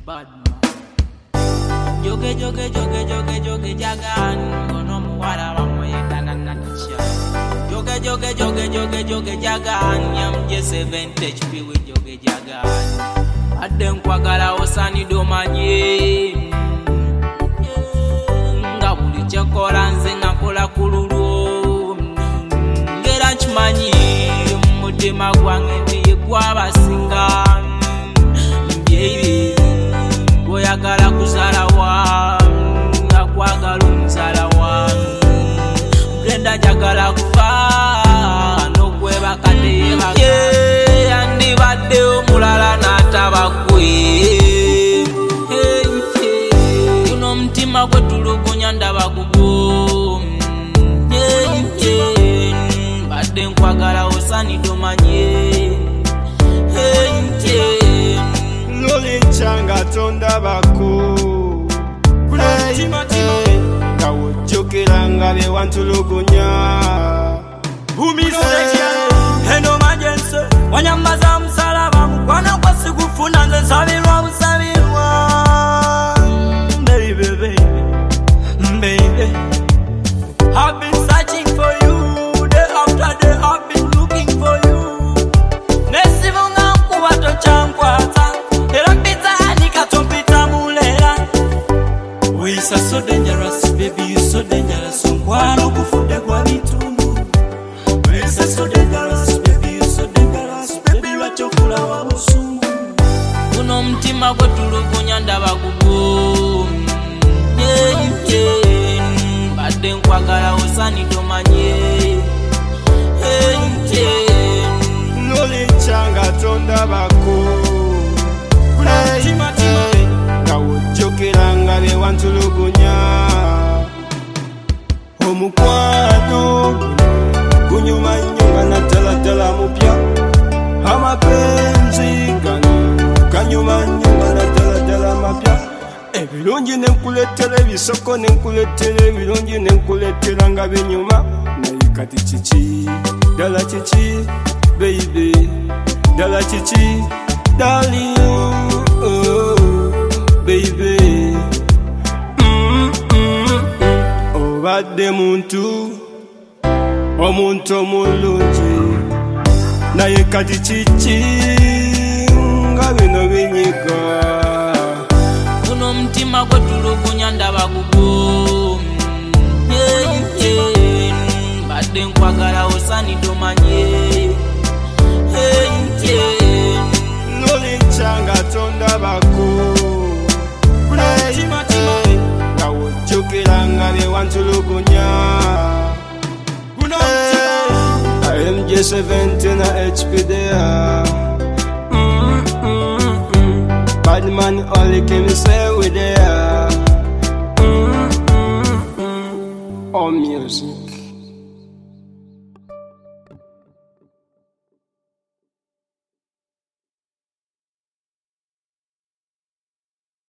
bad man. Joge joge joge joge joge jagan ngono muwala bamwetana nacha. Joge joge joge joge joge jagan yamje 70 HP with joge jagan. Adde nkwagala osani domanye. Nga buli kyekola nze nakola kululu. Ngera nkimanyi mutima gwange ndiye gwabasinga. Baby, oyagala kuzala wange, akwagala omuzala wange. Brenda njagala kufa n'okwebaka teyebaka. Yandibadde omulala n'ataba ggwe. Guno omutima gwe tulugunya ndaba gugwo. Badde nkwagala osani tomanye. Changa tonda bako nga wojjokera nga bye wantulugunya eno majense wanyambaza musalaba mukwana kwasigufuna nze nsabirwa busabirwa. Baby, baby, baby, I've been searching for you day after day. I've been looking for you. Nesibunga nkuba tochankwata. You're so dangerous, baby, you're so dangerous. Nkwano kufude kwa bitundu. You're so dangerous, baby, you're so dangerous. Baby, wachokula wa usungu. Guno omutima gwe tulugunya ndaba gugwo. Badde nkwagala osani tomanye. Loli changa tonda bako nga wojjokera nga bye wantulugunya. Omukwano gunyuma nnyo nga natalatala mupya. Amapenzi gano ganyuma nnyo nga natalatala mapya. Ebirungi nenkuleetera ebisoko nenkuleetera ebirungi nenkuleetera nga binyuma. Naye kati kiki ddala kiki baby, ddala kiki darling, baby. Obadde muntu omuntu omulungi naye kati kiki nga bino binyiga. Guno omutima gwe tulugunya ndaba gugwo. Badde nkwagala osani tomanye. Loli changa tonda bako nga wojjokera nga bye wantulugunya. MJ70 na HP there. Bad man only can say we there. All music.